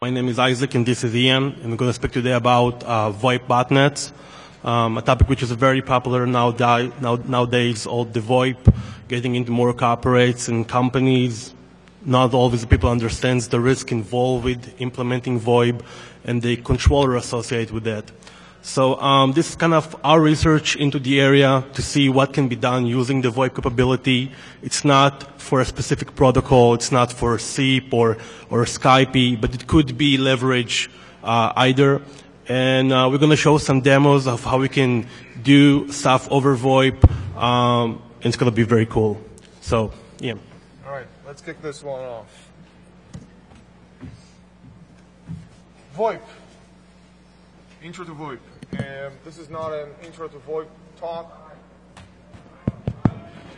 My name is Isaac and this is Ian, and we're going to speak today about VoIP botnets, a topic which is very popular nowadays, all the VoIP getting into more corporates and companies. Not always people understands the risk involved with implementing VoIP and the controller associated with that. So this is kind of our research into the area to see what can be done using the VoIP capability. It's not for a specific protocol. It's not for SIP or Skype, but it could be leveraged either. And we're going to show some demos of how we can do stuff over VoIP. And it's going to be very cool. So, yeah. All right, let's kick this one off. VoIP. Intro to VoIP. This is not an intro to VoIP talk. Can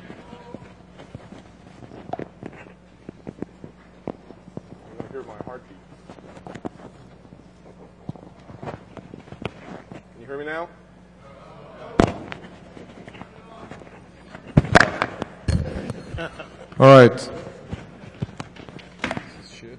you hear my heartbeat? Can you hear me now? All right. Shit.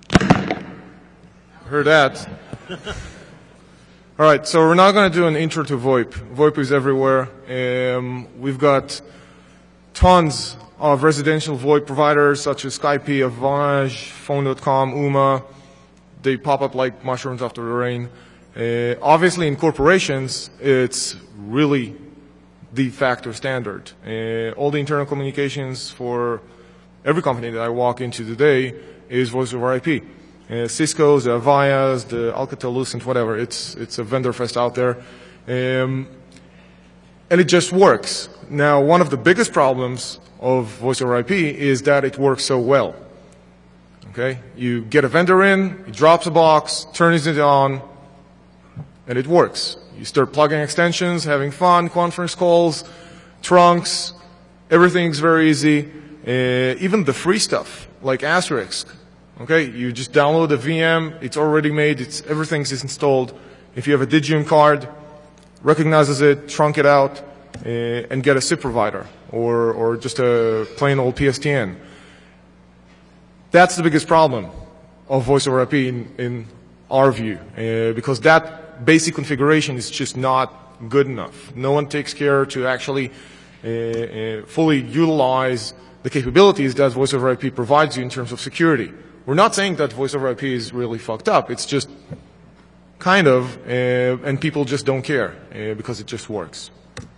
Heard that. All right, so we're not going to do an intro to VoIP. VoIP is everywhere. We've got tons of residential VoIP providers such as Skype, Avaya, Phone.com, Ooma. They pop up like mushrooms after the rain. Obviously, in corporations, it's really de facto standard. All the internal communications for every company that I walk into today is voice over IP. Cisco's, the Avaya's, the Alcatel-Lucent, whatever. It's a vendor fest out there. And it just works. Now, one of the biggest problems of voice over IP is that it works so well. Okay? You get a vendor in, he drops a box, turns it on, and it works. You start plugging extensions, having fun, conference calls, trunks, everything's very easy. Even the free stuff, like Asterisk. Okay, you just download a VM, it's already made, everything's installed. If you have a Digium card, recognizes it, trunk it out, and get a SIP provider, or just a plain old PSTN. That's the biggest problem of voice over IP in our view, because that basic configuration is just not good enough. No one takes care to actually fully utilize the capabilities that voice over IP provides you in terms of security. We're not saying that voice over IP is really fucked up. It's just kind of, and people just don't care because it just works.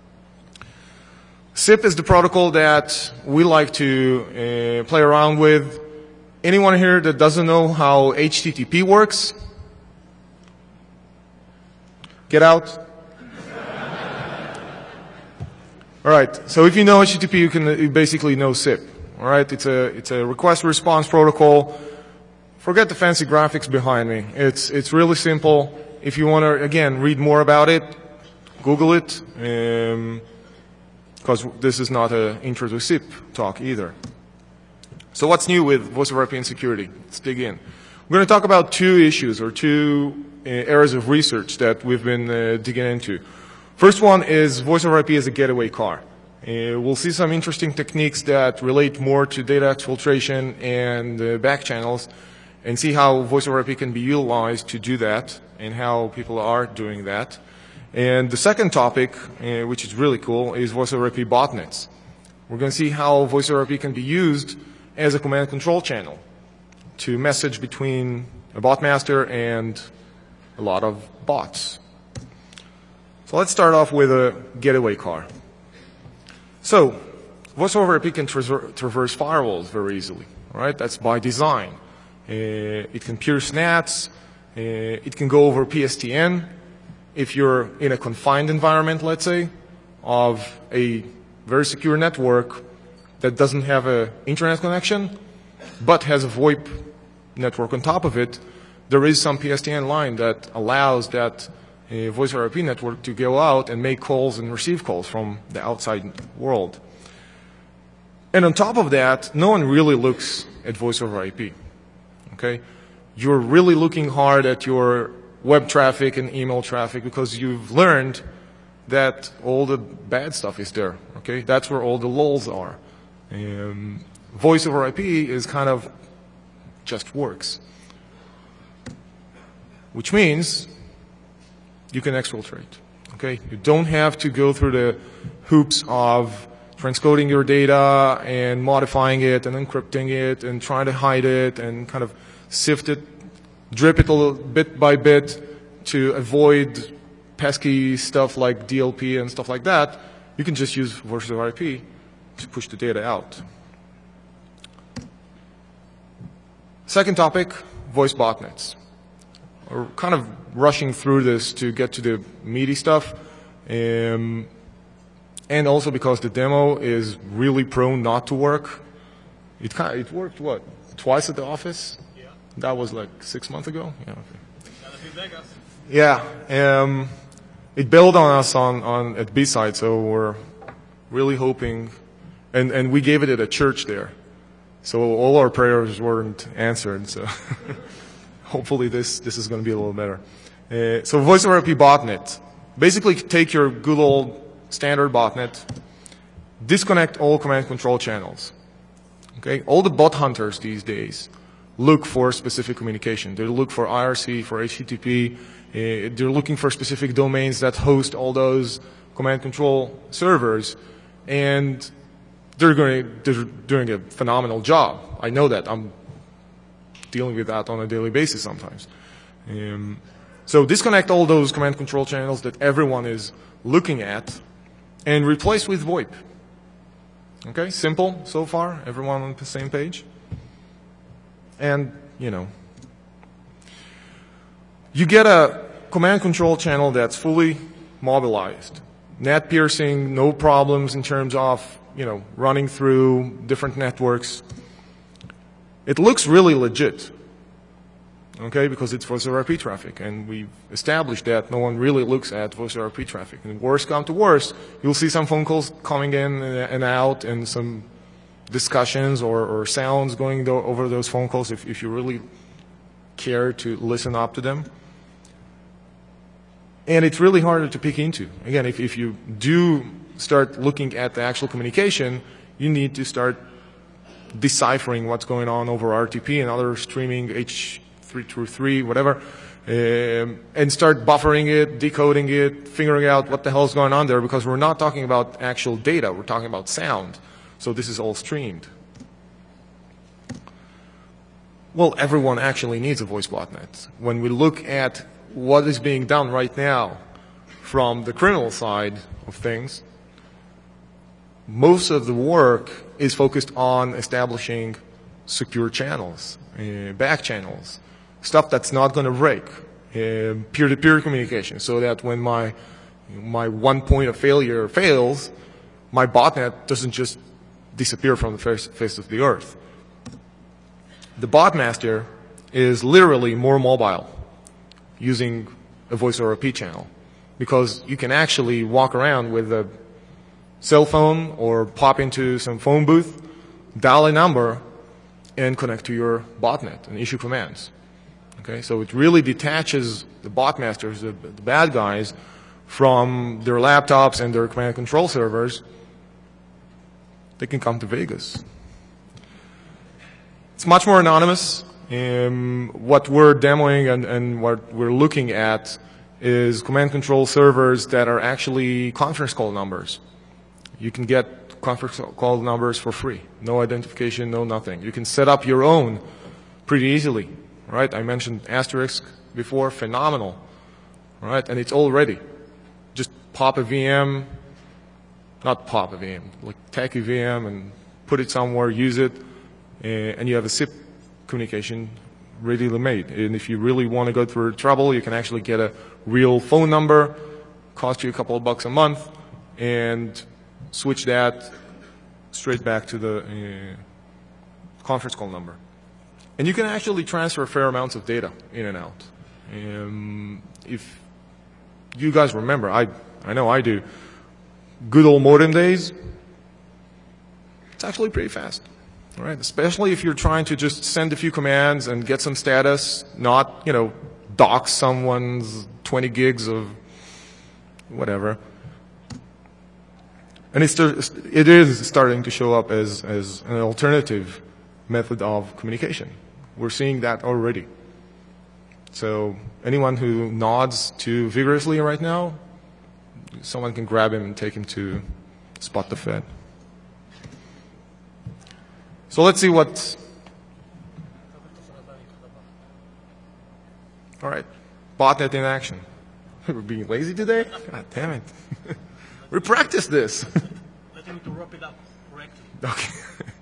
SIP is the protocol that we like to play around with. Anyone here that doesn't know how HTTP works? Get out. All right. So if you know HTTP, you basically know SIP. All right. It's a request response protocol. Forget the fancy graphics behind me. It's really simple. If you want to, again, read more about it, Google it, because this is not an intro to SIP talk either. So what's new with voice over IP and security? Let's dig in. We're going to talk about two issues or two areas of research that we've been digging into. First one is voice over IP as a getaway car. We'll see some interesting techniques that relate more to data exfiltration and back channels, and see how voice over IP can be utilized to do that and how people are doing that. And the second topic, which is really cool, is voice over IP botnets. We're going to see how voice over IP can be used as a command control channel to message between a bot master and a lot of bots. So let's start off with a getaway car. So voice over IP can traverse firewalls very easily. All right, that's by design. It can pierce NATs. It can go over PSTN. If you're in a confined environment, let's say, of a very secure network that doesn't have an internet connection, but has a VoIP network on top of it, there is some PSTN line that allows that voice over IP network to go out and make calls and receive calls from the outside world. And on top of that, no one really looks at voice over IP. Okay? You're really looking hard at your web traffic and email traffic because you've learned that all the bad stuff is there. Okay? That's where all the lulls are. Voice over IP is kind of just works. which means you can exfiltrate. Okay? You don't have to go through the hoops of transcoding your data and modifying it and encrypting it and trying to hide it and kind of sift it, drip it a little bit by bit to avoid pesky stuff like DLP and stuff like that. You can just use voice over IP to push the data out. Second topic, voice botnets. We're kind of rushing through this to get to the meaty stuff. And also because the demo is really prone not to work. It worked, what, twice at the office? Yeah. That was like 6 months ago? Yeah, okay. Yeah. It bailed on us at B-side, so we're really hoping, and we gave it at a church there. So all our prayers weren't answered, so hopefully this is going to be a little better. So voice over IP botnet. Basically take your good old standard botnet, disconnect all command control channels. Okay? All the bot hunters these days look for specific communication. They look for IRC, for HTTP. They're looking for specific domains that host all those command control servers, and they're doing a phenomenal job. I know that. I'm dealing with that on a daily basis sometimes. So disconnect all those command control channels that everyone is looking at and replace with VoIP. Okay, simple so far, everyone on the same page. And, you get a command control channel that's fully mobilized. Net piercing, no problems in terms of, running through different networks. It looks really legit. Okay, because it's voice over IP traffic, and we've established that no one really looks at voice over IP traffic. And worst come to worst, you'll see some phone calls coming in and out, and some discussions or sounds going over those phone calls if you really care to listen up to them. And it's really harder to pick into. Again, if you do start looking at the actual communication, you need to start deciphering what's going on over RTP and other streaming H323, whatever, and start buffering it, decoding it, figuring out what the hell is going on there, because we're not talking about actual data, we're talking about sound. So this is all streamed. Well, everyone actually needs a voice botnet. When we look at what is being done right now from the criminal side of things, most of the work is focused on establishing secure channels, back channels, stuff that's not going to break, peer-to-peer communication, so that when my one point of failure fails, my botnet doesn't just disappear from the face of the earth. The botmaster is literally more mobile using a voice over IP channel, because you can actually walk around with a cell phone or pop into some phone booth, dial a number, and connect to your botnet and issue commands. Okay, so it really detaches the botmasters, the bad guys, from their laptops and their command control servers. They can come to Vegas. It's much more anonymous. What we're demoing and what we're looking at is command control servers that are actually conference call numbers. You can get conference call numbers for free. No identification, no nothing. You can set up your own pretty easily. Right? I mentioned Asterisk before, phenomenal. Right? And it's all ready. Just pop a VM, not pop a VM, like take a VM and put it somewhere, use it, and you have a SIP communication readily made. And if you really want to go through trouble, you can actually get a real phone number, cost you a couple of bucks a month, and switch that straight back to the conference call number. And you can actually transfer fair amounts of data in and out. If you guys remember, I know I do, good old modem days, it's actually pretty fast. All right? Especially if you're trying to just send a few commands and get some status, not, dox someone's 20 gigs of whatever. And it is starting to show up as an alternative method of communication. We're seeing that already. So anyone who nods too vigorously right now, someone can grab him and take him to Spot the Fed. So let's see what... All right, botnet in action. We're being lazy today? God damn it. We practiced this. Let him to wrap it up correctly. Okay.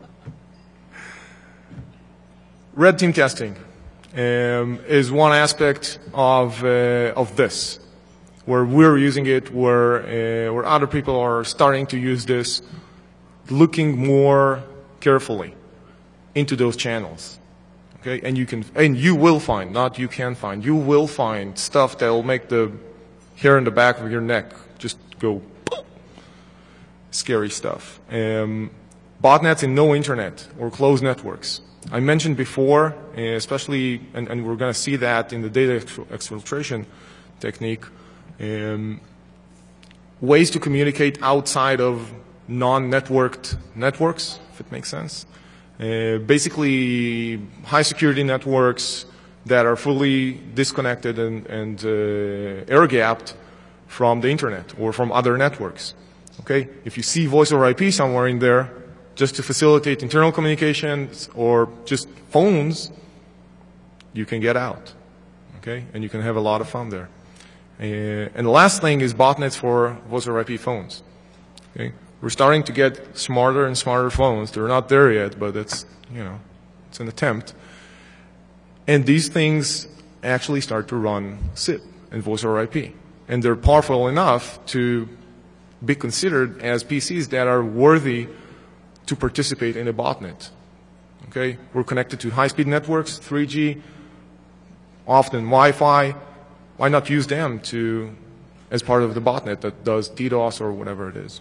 Red team testing is one aspect of this, where we're using it, where other people are starting to use this, looking more carefully into those channels. Okay, and you will find, not you can find, you will find stuff that will make the hair in the back of your neck just go boom. Scary stuff. Botnets in no internet or closed networks. I mentioned before, especially, and we're going to see that in the data exfiltration technique, ways to communicate outside of non-networked networks, if it makes sense. Basically, high security networks that are fully disconnected and air-gapped from the internet or from other networks. Okay? If you see voice over IP somewhere in there, just to facilitate internal communications or just phones, you can get out. Okay? And you can have a lot of fun there. And the last thing is botnets for voice over IP phones. Okay? We're starting to get smarter and smarter phones. They're not there yet, but it's an attempt. And these things actually start to run SIP and voice over IP. And they're powerful enough to be considered as PCs that are worthy to participate in a botnet. Okay? We're connected to high-speed networks, 3G, often Wi-Fi. Why not use them as part of the botnet that does DDoS or whatever it is?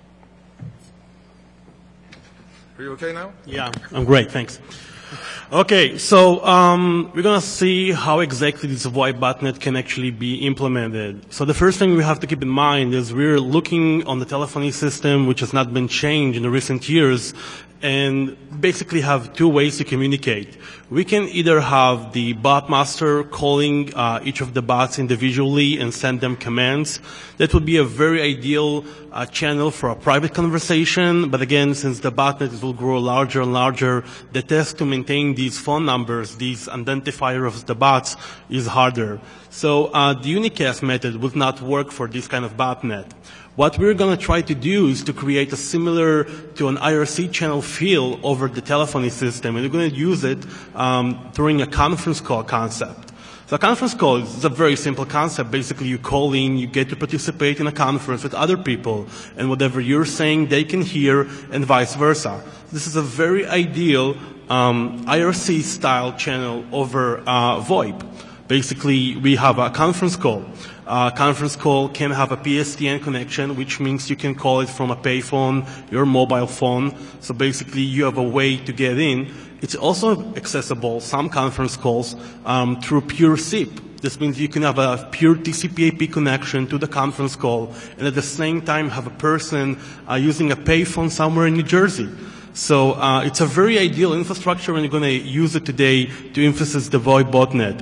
Are you okay now? Yeah, I'm great, thanks. Okay, so we're going to see how exactly this VoIP botnet can actually be implemented. So the first thing we have to keep in mind is we're looking on the telephony system, which has not been changed in the recent years, and basically have two ways to communicate. We can either have the bot master calling each of the bots individually and send them commands. That would be a very ideal channel for a private conversation, but again, since the botnet will grow larger and larger, the task to maintain these phone numbers, these identifiers of the bots, is harder. So the unicast method would not work for this kind of botnet. What we're going to try to do is to create a similar to an IRC channel feel over the telephony system, and we're going to use it during a conference call concept. So a conference call is a very simple concept. Basically, you call in, you get to participate in a conference with other people, and whatever you're saying, they can hear, and vice versa. This is a very ideal IRC-style channel over VoIP. Basically, we have a conference call. Conference call can have a PSTN connection, which means you can call it from a payphone, your mobile phone. So basically, you have a way to get in. It's also accessible, some conference calls, through pure SIP. This means you can have a pure TCP/IP connection to the conference call, and at the same time have a person using a payphone somewhere in New Jersey. So it's a very ideal infrastructure, and you're going to use it today to emphasize the VoIP botnet.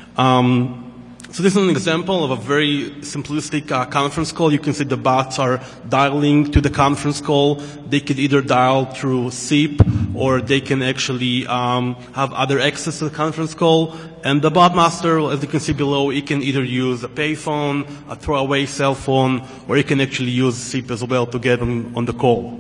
So this is an example of a very simplistic conference call. You can see the bots are dialing to the conference call. They could either dial through SIP, or they can actually have other access to the conference call. And the bot master, as you can see below, he can either use a payphone, a throwaway cell phone, or he can actually use SIP as well to get on the call.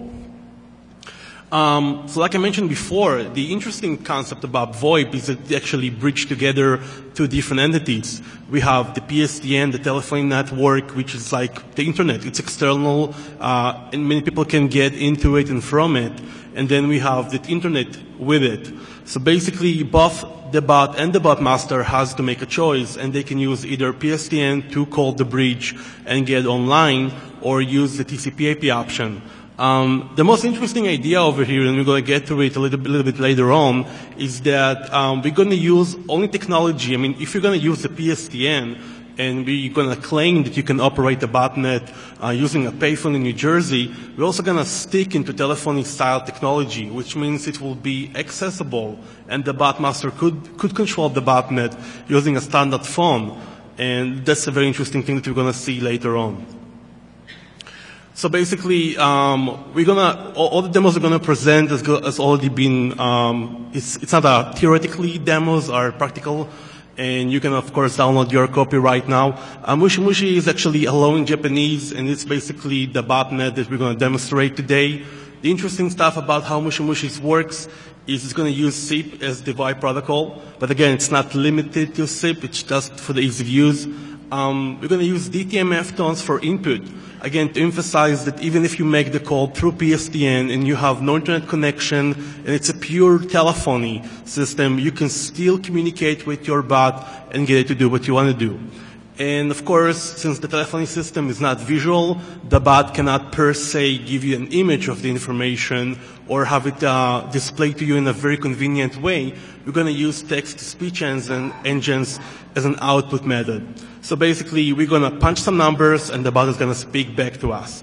So like I mentioned before, the interesting concept about VoIP is that they actually bridge together two different entities. We have the PSTN, the telephony network, which is like the internet. It's external, and many people can get into it and from it. And then we have the internet with it. So basically, both the bot and the bot master has to make a choice, and they can use either PSTN to call the bridge and get online, or use the TCP/IP option. The most interesting idea over here, and we're going to get to it a little bit later on, is that we're going to use only technology. I mean, if you're going to use the PSTN, and we're going to claim that you can operate a botnet using a payphone in New Jersey, we're also going to stick into telephony-style technology, which means it will be accessible, and the botmaster could control the botnet using a standard phone. And that's a very interesting thing that we're going to see later on. So basically, all the demos we're going to present has already been, it's not theoretically demos, are practical, and you can, of course, download your copy right now. Mushi Mushi is actually hello in Japanese, and it's basically the botnet that we're going to demonstrate today. The interesting stuff about how Mushi Mushi works is it's going to use SIP as the VoIP protocol, but again, it's not limited to SIP, it's just for the ease of use. We're going to use DTMF tones for input. Again, to emphasize that even if you make the call through PSTN and you have no internet connection and it's a pure telephony system, you can still communicate with your bot and get it to do what you want to do. And of course, since the telephony system is not visual, the bot cannot per se give you an image of the information or have it displayed to you in a very convenient way. We're going to use text-to-speech engines as an output method. So basically, we're going to punch some numbers and the bot is going to speak back to us.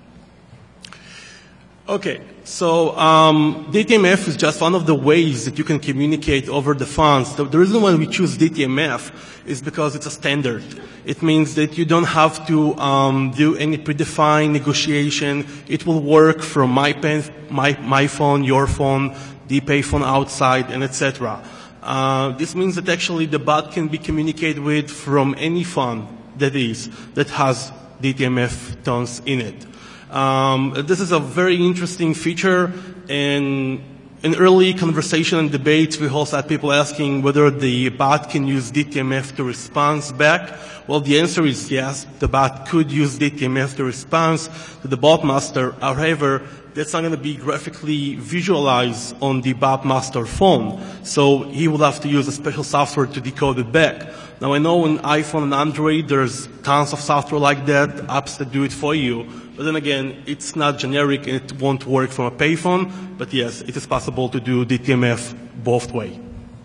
Okay, so DTMF is just one of the ways that you can communicate over the phones. The reason why we choose DTMF is because it's a standard. It means that you don't have to do any predefined negotiation. It will work from my phone, your phone, the payphone outside, and etc. This means that actually the bot can be communicated with from any phone that has DTMF tones in it. This is a very interesting feature, and in early conversation and debates, we also had people asking whether the bot can use DTMF to respond back. Well, the answer is yes, the bot could use DTMF to respond to the botmaster. However, that's not going to be graphically visualized on the botmaster phone. So he will have to use a special software to decode it back. Now, I know on iPhone and Android, there's tons of software like that, apps that do it for you. But then again, it's not generic and it won't work from a payphone. But yes, it is possible to do DTMF both ways.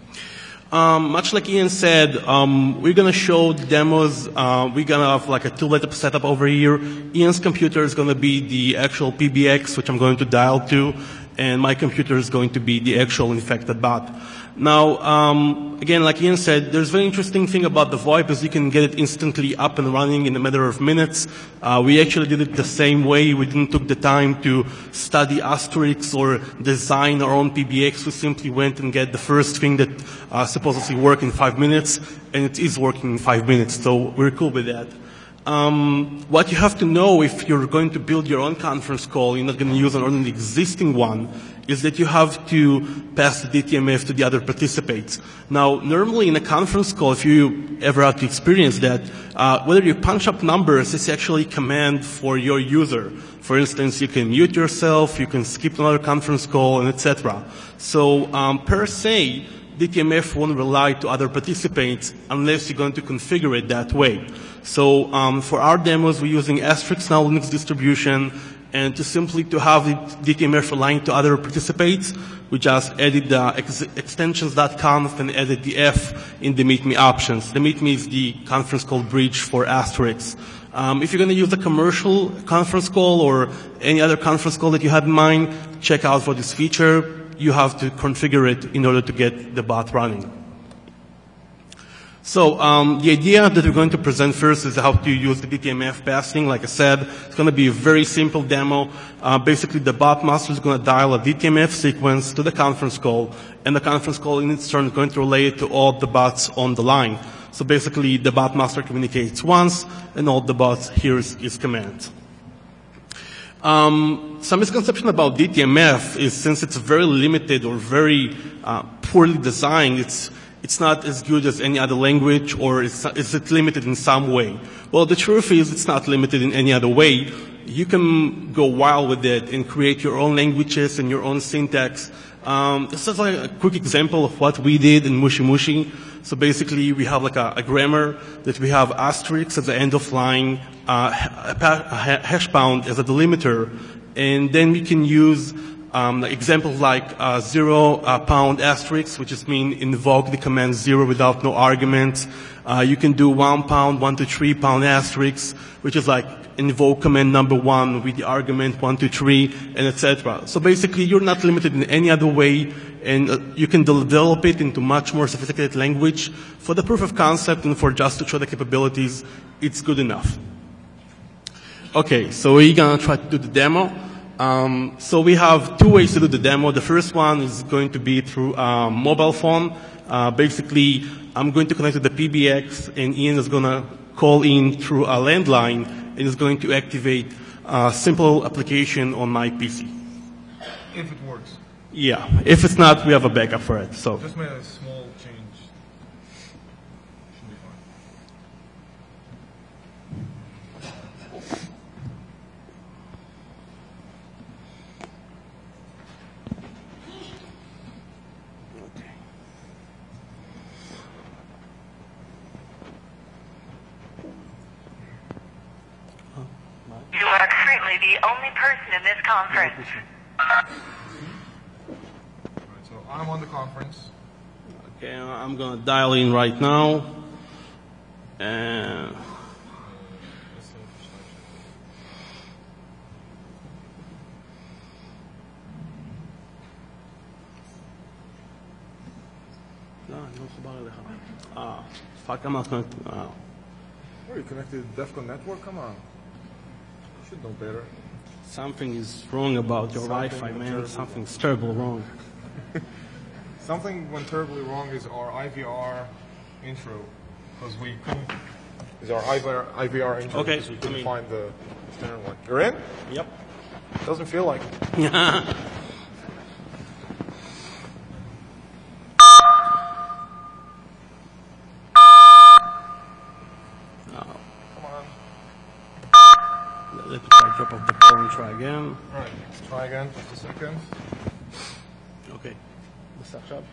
Much like Ian said, we're going to show the demos. We're going to have like a two-letter setup over here. Ian's computer is going to be the actual PBX, which I'm going to dial to, and my computer is going to be the actual infected bot. Now, again, like Ian said, there's a very interesting thing about the VoIP is you can get it instantly up and running in a matter of minutes. We actually did it the same way. We didn't take the time to study asterisks or design our own PBX. We simply went and get the first thing that supposedly worked in 5 minutes, and it is working in 5 minutes, so we're cool with that. What you have to know if you're going to build your own conference call, you're not going to use an existing one, is that you have to pass the DTMF to the other participants. Now, normally in a conference call, if you ever have to experience that, whether you punch up numbers, it's actually a command for your user. For instance, you can mute yourself, you can skip another conference call, and etc. So, per se, DTMF won't rely to other participants unless you're going to configure it that way. So for our demos, we're using Asterisk Now Linux distribution, and to have the DTMF relying to other participants, we just added the extensions.conf and added the F in the Meet Me options. The Meet Me is the conference call bridge for Asterisk. If you're going to use a commercial conference call or any other conference call that you have in mind, check out for this feature. You have to configure it in order to get the bot running. So the idea that we're going to present first is how to use the DTMF passing. Like I said, it's going to be a very simple demo. Basically, the bot master is going to dial a DTMF sequence to the conference call, and the conference call in its turn is going to relay it to all the bots on the line. So basically, the bot master communicates once, and all the bots hears his command. Some misconception about DTMF is since it's very limited or very poorly designed, it's not as good as any other language, or is it limited in some way? Well, the truth is it's not limited in any other way. You can go wild with it and create your own languages and your own syntax. This is like a quick example of what we did in Mushi Mushi. So basically, we have like a grammar that we have asterisks at the end of line, a hash bound as a delimiter, and then we can use Examples like 0 pound asterisk, which just mean invoke the command 0 without no arguments. You can do 1 pound, 1 to 3 pound asterisk, which is like invoke command number 1 with the argument 1 to 3, and etc. So basically, you're not limited in any other way, and you can develop it into much more sophisticated language. For the proof of concept and for just to show the capabilities, it's good enough. Okay, so we're gonna try to do the demo. So we have 2 ways to do the demo. The first one is going to be through mobile phone. Basically, I'm going to connect to the PBX, and Ian is going to call in through a landline, and is going to activate a simple application on my PC. If it works. Yeah. If it's not, we have a backup for it. So. Just made a small change. Should be fine. You are currently the only person in this conference. Alright, so I'm on the conference. Okay, I'm going to dial in right now. And fuck, I'm not connected. Are you connected to DEFCON network? Come on. You should know better. Something is wrong about your Wi-Fi, man. Something's terrible wrong. Something went terribly wrong is our IVR intro. Because we couldn't... Is our IVR intro. Okay. Because we couldn't find the standard one. You're in? Yep. Doesn't feel like it. Let me try drop off the phone and try again. Alright, let's try again, just a second. Okay. What's up?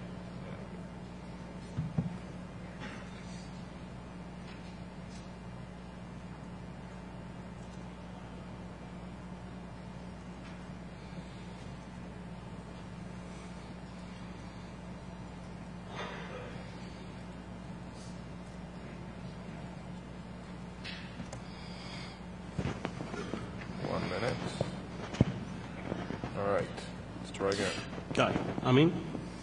Alright, let's try again. Got it. I'm in.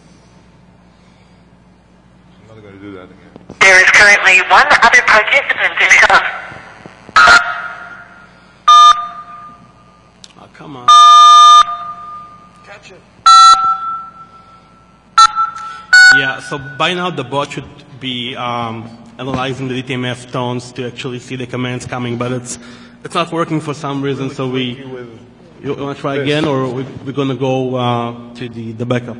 I'm not going to do that again. There is currently one other participant in the conference. Oh, come on. Catch it. Yeah, so by now the bot should be analyzing the DTMF tones to actually see the commands coming, but it's not working for some reason, so we... You want to try again, or we're going to go to the backup?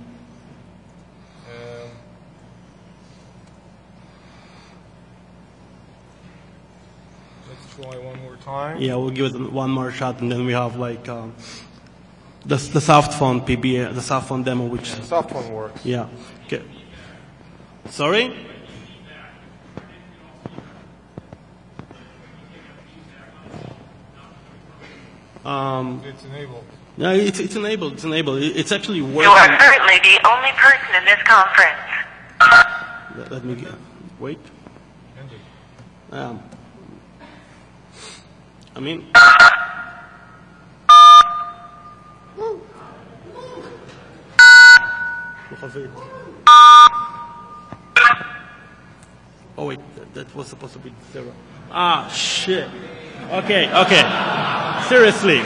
Let's try one more time. Yeah, we'll give it one more shot, and then we have like the soft phone PBA, the soft phone demo, which... The soft one works. Yeah. Okay. Sorry? It's enabled. Yeah, it's enabled. It's enabled. It's actually working. You are currently the only person in this conference. Let me wait. Ended. I mean. Oh wait, that was supposed to be 0. Ah, shit. Okay. Seriously.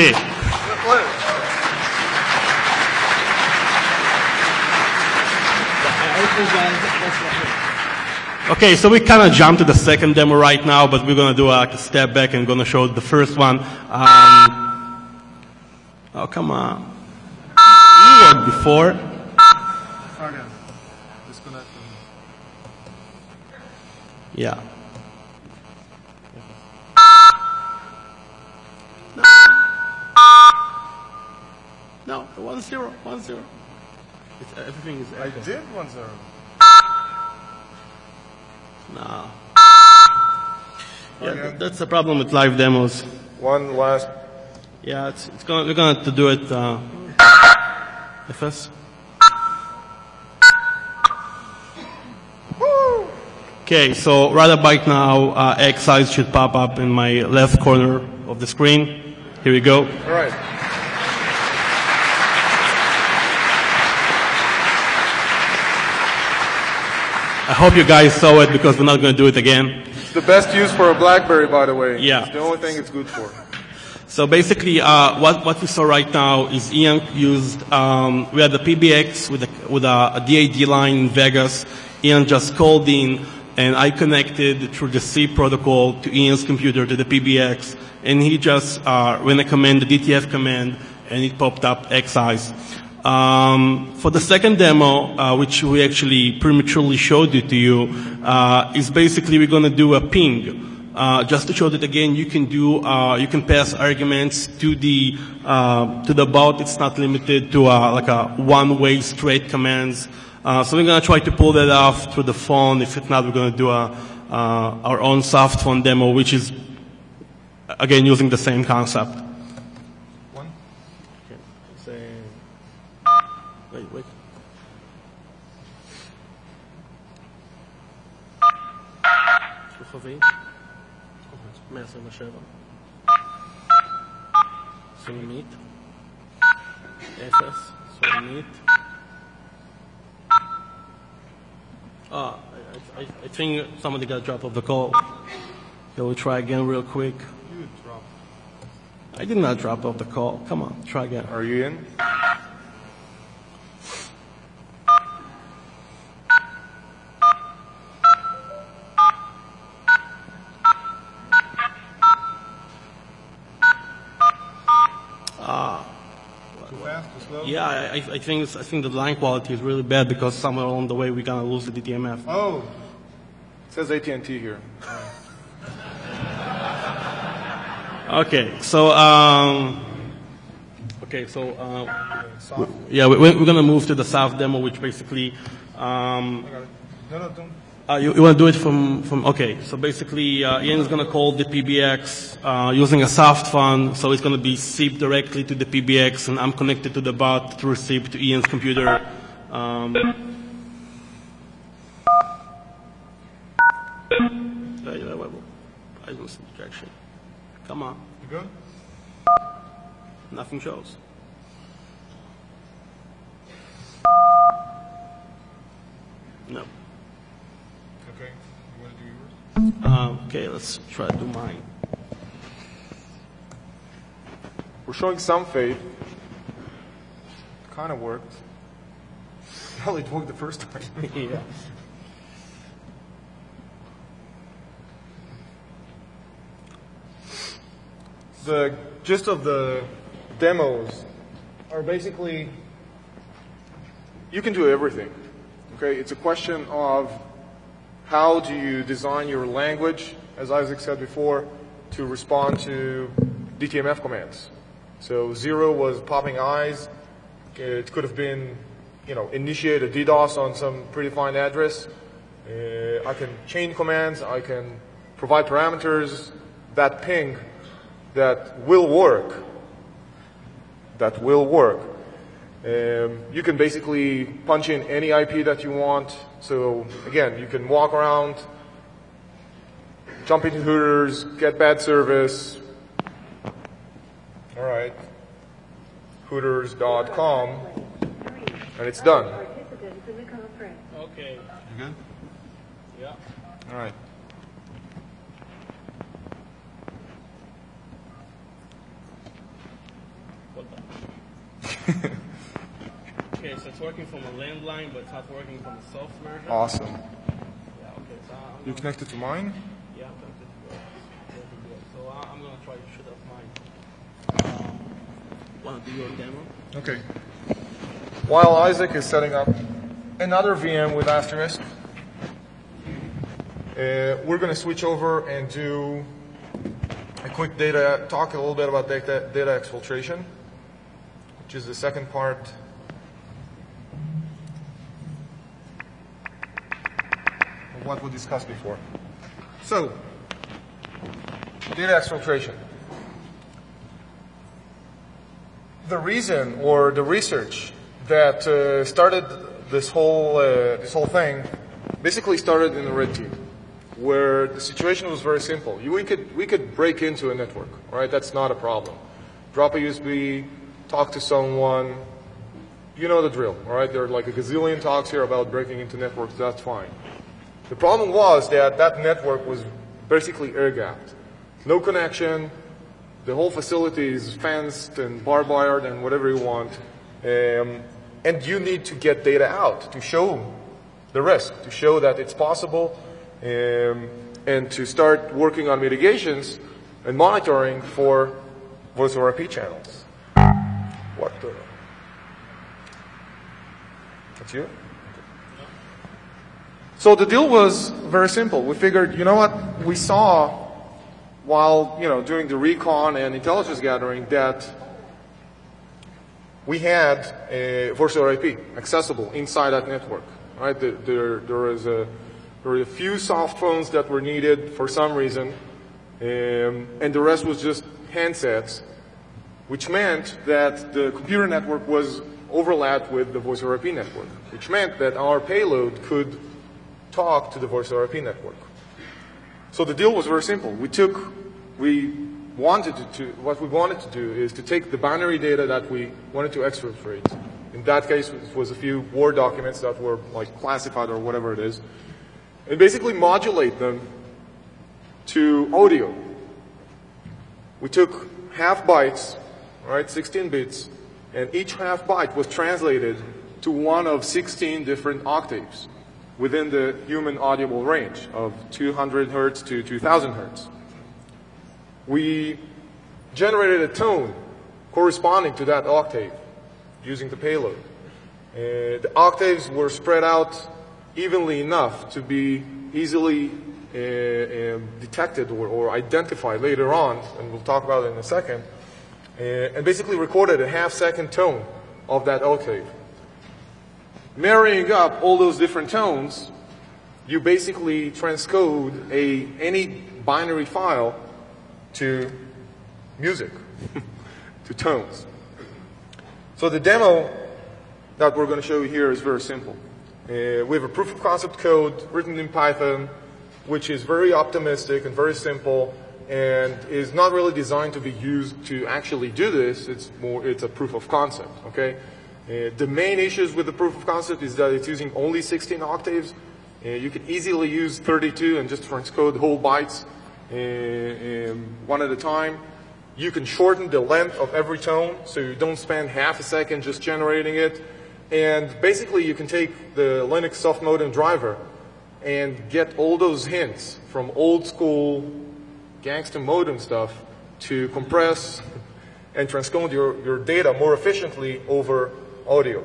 Okay, so we kind of jumped to the second demo right now, but we're going to do a step back and going to show the first one. Oh, come on. You worked before. Try again. Disconnect. Yeah. No, 1-0. Everything is I did 1-0. No. Yeah, that's the problem with live demos. One last. Yeah, we're going to do it. FS. Okay, so right about now, X size should pop up in my left corner of the screen. Here we go. All right. I hope you guys saw it because we're not going to do it again. It's the best use for a BlackBerry, by the way. Yeah. It's the only thing it's good for. So basically, what we saw right now is Ian used, we had the PBX with a DAD line in Vegas. Ian just called in, and I connected through the C protocol to Ian's computer, to the PBX, and he just ran a command, the DTF command, and it popped up X-Size. For the second demo, which we actually prematurely showed it to you, is basically we're going to do a ping. Just to show that again, you can pass arguments to the bot. It's not limited to like a one-way straight commands. So we're going to try to pull that off through the phone. If not, we're going to do our own soft phone demo, which is again using the same concept. One. Okay. Say, wait. Sumit. FS. Sumit. I think somebody got dropped off the call. So we'll try again real quick. You drop. I did not drop off the call. Come on, try again. Are you in? Too fast, too slow? Yeah, I think the line quality is really bad because somewhere along the way we're gonna lose the DTMF. Oh, it says AT&T here. Okay, so yeah, we're gonna move to the soft demo, which basically No, don't. you want to do it from okay. So basically, Ian is going to call the PBX using a soft phone. So it's going to be SIP directly to the PBX, and I'm connected to the bot through SIP to Ian's computer. I don't see projection. Come on. You good? Nothing shows. No. Okay. You want to do yours? Okay, let's try to do mine. We're showing some fade. Kind of worked. Hell, it worked the first time. Yeah. The gist of the demos are basically, you can do everything. Okay, it's a question of how do you design your language, as Isaac said before, to respond to DTMF commands. So 0 was popping eyes. It could have been, initiate a DDoS on some predefined address. I can chain commands. I can provide parameters that ping that will work. You can basically punch in any IP that you want. So again, you can walk around, jump into Hooters, get bad service. All right, Hooters.com, and it's done. Okay. You good? Yeah. All right. Okay, so it's working from a landline, but it's not working from the soft version. Awesome. Yeah, okay, so You connected to mine? yeah, I'm connected to yours. So I'm going to try to shoot off mine. Want to do your demo? Okay. While Isaac is setting up another VM with Asterisk, we're going to switch over and do a quick talk a little bit about data exfiltration, which is the second part of what we discussed before. So, data exfiltration. The reason or the research that started this whole thing basically started in the red team, where the situation was very simple. We could break into a network, right? That's not a problem. Drop a USB, talk to someone. You know the drill, all right? There are like a gazillion talks here about breaking into networks. That's fine. The problem was that that network was basically air-gapped. No connection. The whole facility is fenced and barbed wired and whatever you want. And you need to get data out to show the risk, to show that it's possible, and to start working on mitigations and monitoring for voice over IP channels. What the? That's you? So the deal was very simple. We figured, you know what? We saw while, doing the recon and intelligence gathering that we had a voice over IP accessible inside that network. Right? There were a few soft phones that were needed for some reason, and the rest was just handsets, which meant that the computer network was overlapped with the voice over IP network, which meant that our payload could talk to the voice over IP network. So the deal was very simple. What we wanted to do is to take the binary data that we wanted to exfiltrate. In that case, it was a few Word documents that were like classified or whatever it is, and basically modulate them to audio. We took half bytes, right, 16 bits, and each half byte was translated to one of 16 different octaves within the human audible range of 200 hertz to 2000 hertz. We generated a tone corresponding to that octave using the payload. The octaves were spread out evenly enough to be easily detected or identified later on, and we'll talk about it in a second, and basically recorded a half-second tone of that octave. Marrying up all those different tones, you basically transcode any binary file to music, to tones. So the demo that we're going to show you here is very simple. We have a proof of concept code written in Python, which is very optimistic and very simple, and is not really designed to be used to actually do this. It's a proof of concept, okay? The main issues with the proof of concept is that it's using only 16 octaves. You can easily use 32 and just transcode whole bytes one at a time. You can shorten the length of every tone, so you don't spend half a second just generating it. And basically, you can take the Linux soft modem driver and get all those hints from old school gangsta modem stuff to compress and transcode your data more efficiently over audio.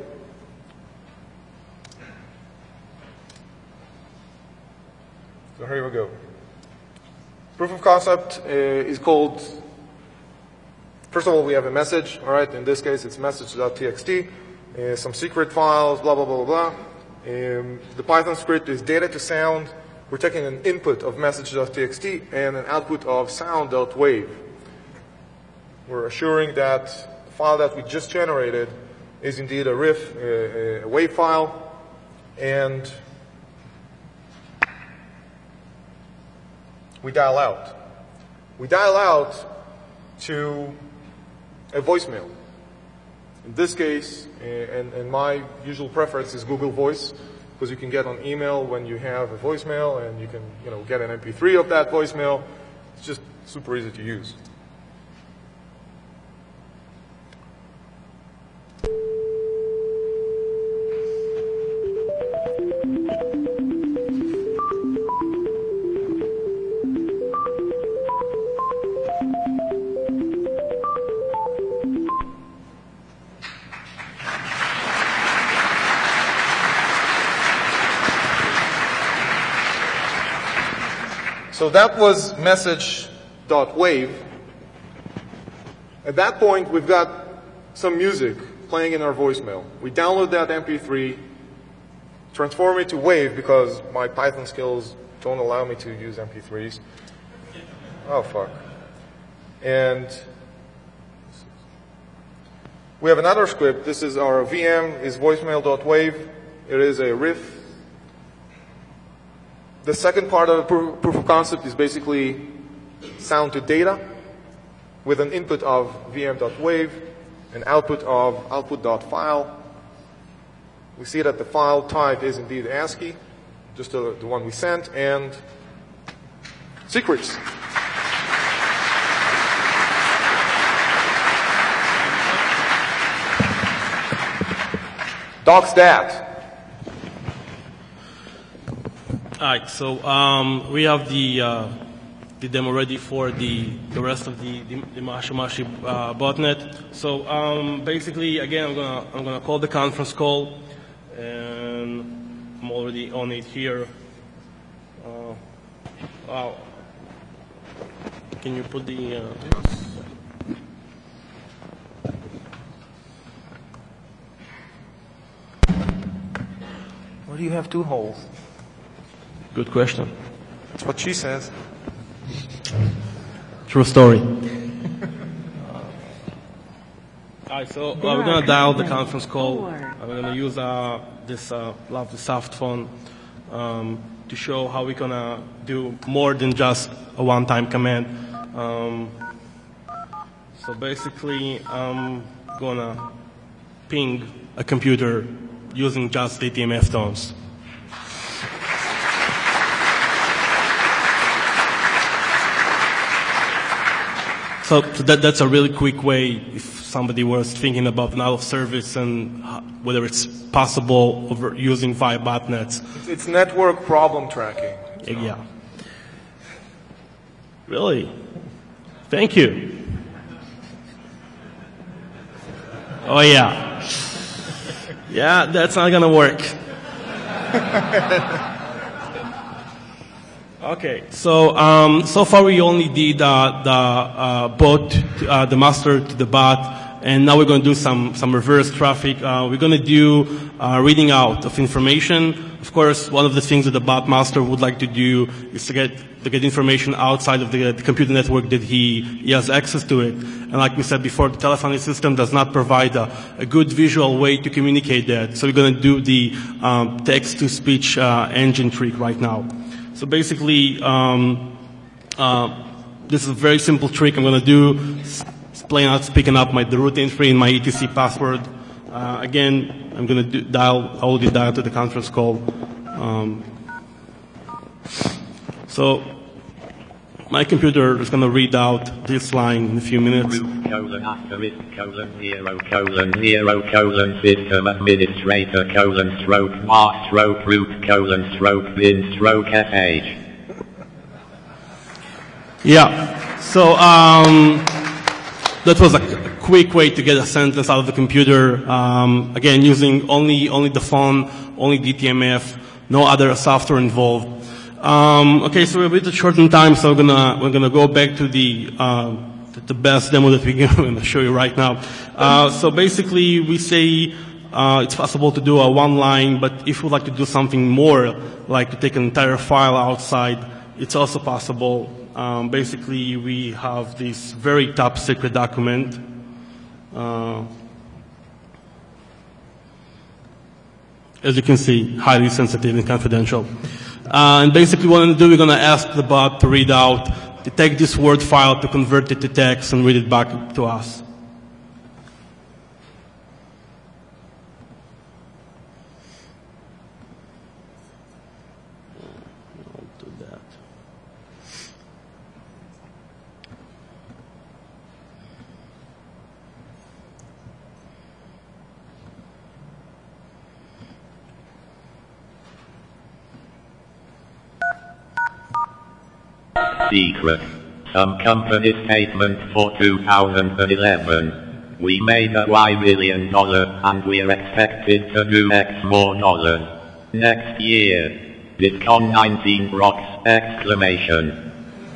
So here we go. Proof of concept is called, first of all, we have a message, all right? In this case, it's message.txt, some secret files, blah, blah, blah, blah, blah. The Python script is data to sound. We're taking an input of message.txt and an output of sound.wave. We're assuring that the file that we just generated is indeed a RIF, a wave file, and we dial out. We dial out to a voicemail. In this case, and my usual preference is Google Voice, because you can get on email when you have a voicemail, and you can get an MP3 of that voicemail. It's just super easy to use. So that was message.wave. At that point, we've got some music playing in our voicemail. We download that MP3, transform it to wave because my Python skills don't allow me to use MP3s. Oh, fuck. And We have another script. This is our VM is voicemail.wave. It is a riff. The second part of the proof of concept is basically sound to data with an input of vm.wave, an output of output.file. We see that the file type is indeed ASCII, just the one we sent, and secrets. Docsdat. All right, so we have the demo ready for the rest of the Mashi botnet. So basically, again, I'm gonna call the conference call, and I'm already on it here. Wow. Can you put the? Why do you have two holes? Good question. That's what she says. True story. Alright, so we're going to dial the conference call. I'm going to use this lovely soft phone to show how we're going to do more than just a one-time command. So basically, I'm going to ping a computer using just DTMF tones. So that's a really quick way if somebody was thinking about an out-of-service and whether it's possible over using via botnets. It's network problem tracking. So. Yeah. Really? Thank you. Oh, yeah. Yeah, that's not going to work. Okay, so so far we only did the bot, the master to the bot, and now we're going to do some reverse traffic. We're going to do reading out of information. Of course, one of the things that the bot master would like to do is to get information outside of the computer network that he has access to it. And like we said before, the telephony system does not provide a good visual way to communicate that. So we're going to do the text-to-speech engine trick right now. So basically, this is a very simple trick I'm going to do. It's plain out speaking up the root entry and my etc password. Again, I'm going to already dial to the conference call. So my computer is going to read out this line in a few minutes. System administrator /mark root bin sh. Yeah. So that was a quick way to get a sentence out of the computer. Again, using only the phone, only DTMF, no other software involved. Okay, so we're a bit short in time, so we're gonna go back to the best demo that we're going to show you right now. So basically, we say it's possible to do a one line, but if we'd like to do something more, like to take an entire file outside, it's also possible. Basically, we have this very top secret document. As you can see, highly sensitive and confidential. And basically what we're going to ask the bot to read out, to take this Word file, to convert it to text and read it back to us. I'll do that. Secret. Some company statement for 2011. We made a $Y billion and we're expected to do X more dollars. Next year. Bitcoin 19 rocks! Exclamation.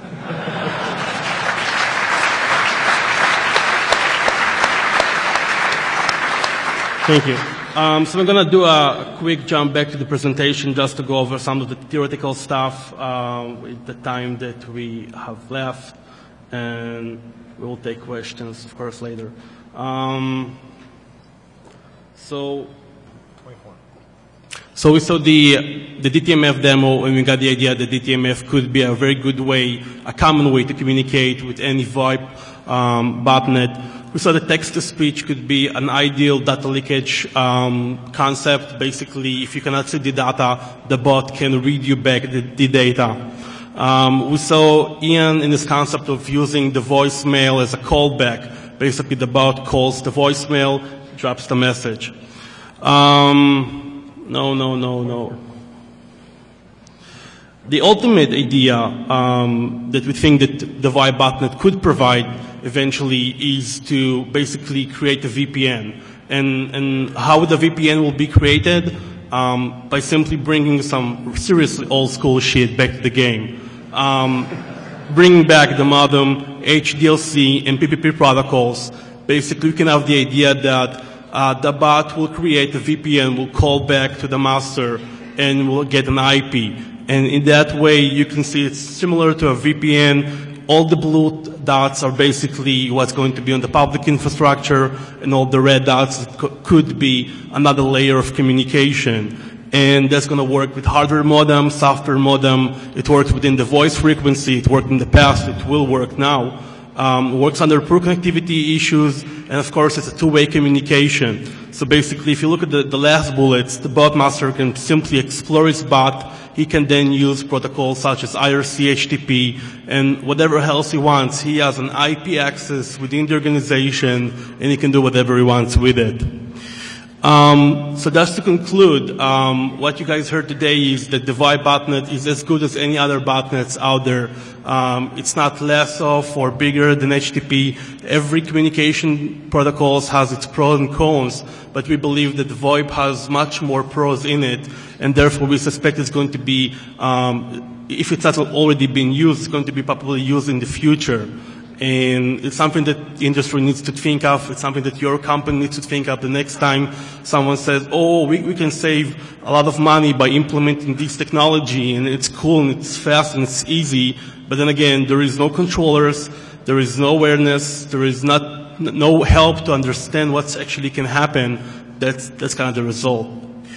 Thank you. So we're going to do a quick jump back to the presentation just to go over some of the theoretical stuff with the time that we have left, and we'll take questions, of course, later. So we saw the DTMF demo, and we got the idea that DTMF could be a very good way, a common way to communicate with any VoIP botnet. We saw that text-to-speech could be an ideal data leakage concept. Basically, if you cannot see the data, the bot can read you back the data. We saw Ian in this concept of using the voicemail as a callback. Basically, the bot calls the voicemail, drops the message. No. The ultimate idea that we think that the VoIP botnet could provide eventually is to basically create a VPN. And how the VPN will be created? By simply bringing some seriously old school shit back to the game. Bringing back the modem, HDLC, and PPP protocols. Basically, you can have the idea that the bot will create a VPN, will call back to the master, and will get an IP. And in that way, you can see it's similar to a VPN. All the blue dots are basically what's going to be on the public infrastructure, and all the red dots could be another layer of communication. And that's going to work with hardware modem, software modem. It works within the voice frequency. It worked in the past. It will work now. Works under poor connectivity issues, and of course it's a two-way communication. So basically, if you look at the last bullets, the bot master can simply explore his bot. He can then use protocols such as IRC, HTTP, and whatever else he wants. He has an IP access within the organization, and he can do whatever he wants with it. So just to conclude, what you guys heard today is that the VoIP botnet is as good as any other botnets out there. It's not less of or bigger than HTTP. Every communication protocol has its pros and cons, but we believe that the VoIP has much more pros in it, and therefore we suspect it's going to be, if it's not already been used, it's going to be probably used in the future. And it's something that the industry needs to think of. It's something that your company needs to think of the next time someone says, oh, we can save a lot of money by implementing this technology, and it's cool, and it's fast, and it's easy. But then again, there is no controllers, there is no awareness, there is no help to understand what's actually can happen. That's kind of the result.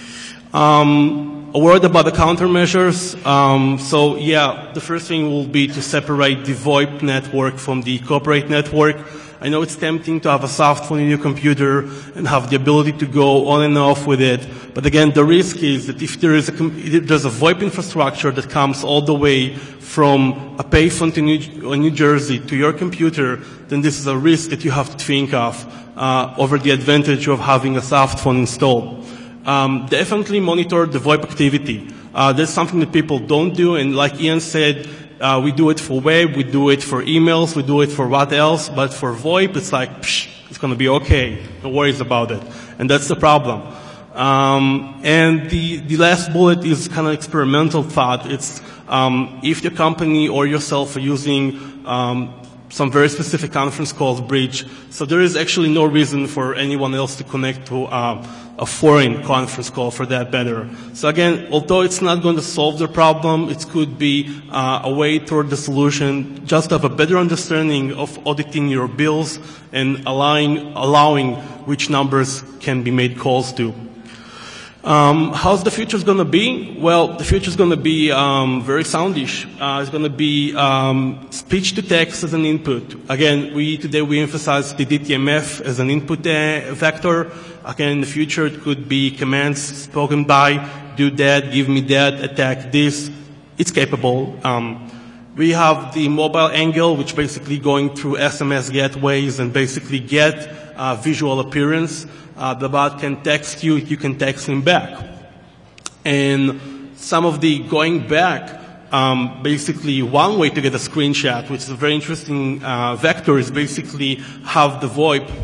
A word about the countermeasures. So yeah, the first thing will be to separate the VoIP network from the corporate network. I know it's tempting to have a soft phone in your computer and have the ability to go on and off with it. But again, the risk is that if there's a VoIP infrastructure that comes all the way from a payphone to New Jersey to your computer, then this is a risk that you have to think of over the advantage of having a soft phone installed. Definitely monitor the VoIP activity. That's something that people don't do, and like Ian said, we do it for web, we do it for emails, we do it for what else, but for VoIP, it's like, psh, it's going to be okay. No worries about it. And that's the problem. And the last bullet is kind of experimental thought. It's if the company or yourself are using some very specific conference calls bridge, so there is actually no reason for anyone else to connect to a foreign conference call for that matter. So again, although it's not going to solve the problem, it could be a way toward the solution, just to have a better understanding of auditing your bills and allowing which numbers can be made calls to. How's the future going to be? Well, the future is going to be very soundish. It's going to be speech to text as an input. Again, today we emphasize the DTMF as an input vector. Again, in the future it could be commands spoken by, do that, give me that, attack this. It's capable. We have the mobile angle, which basically going through SMS gateways and basically get visual appearance. The bot can text you, you can text him back. And some of the going back, basically one way to get a screenshot, which is a very interesting vector, is basically have the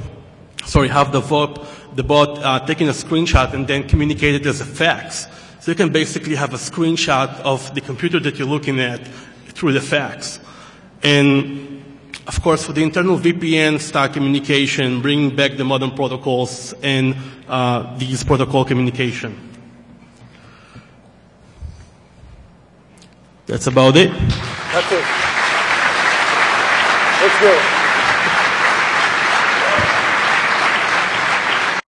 bot taking a screenshot and then communicate it as a fax. So you can basically have a screenshot of the computer that you're looking at through the fax. And of course, for the internal VPN stack communication, bringing back the modern protocols and these protocol communication. That's about it. That's it. Let's go.